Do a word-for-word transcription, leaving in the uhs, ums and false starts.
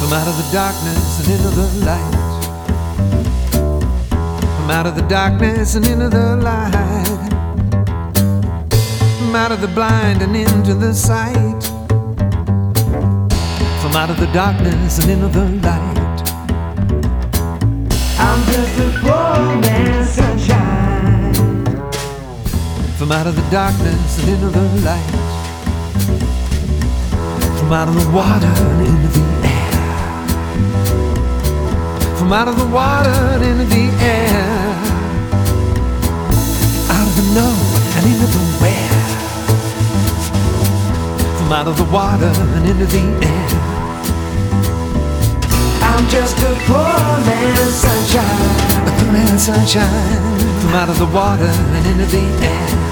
From out of the darkness and into the light. From out of the darkness and into the light. From out of the blind and into the sight. From out of the darkness and into the light. I'm just a poor man's sunshine. From out of the darkness and into the light. From out of the water and into the air. From out of the water and into the air. Out of the no and into the where. From out of the water and into the air. I'm just a poor man's sunshine. A poor man's sunshine. From out of the water and into the air.